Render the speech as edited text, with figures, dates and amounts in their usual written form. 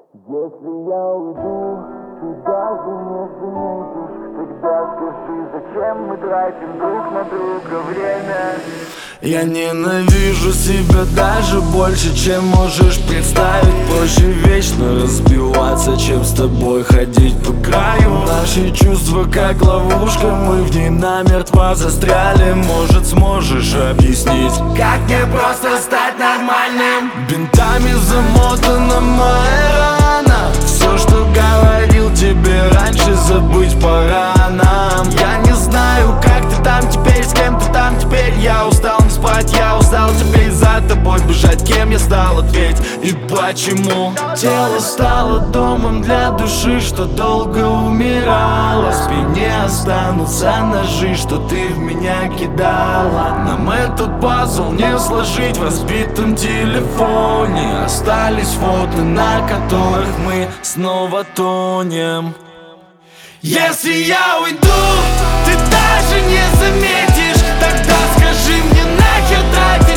Если я уйду, ты даже не заметишь. Тогда скажи, зачем мы тратим друг на друга время? Я ненавижу себя даже больше, чем можешь представить. Проще вечно разбиваться, чем с тобой ходить по краю. Наши чувства как ловушка, мы в ней намертво застряли. Может, сможешь объяснить, как мне просто стать нормальным? Бинтами замотана моя рана. Все, что говорил тебе раньше, забыть пора нам. Я не знаю, как ты там теперь, с кем ты там теперь. Я устал не спать, я устал теперь за тобой бежать. Кем я стал, ответь, и почему? Тело стало домом для души, что долго умирала. В спине останутся ножи, что ты в меня кидала. Нам этот пазл не сложить в разбитом телефоне. Остались фото, на которых мы снова тонем. Если я уйду, ты даже не заметишь. Тогда скажи мне, нахер тратить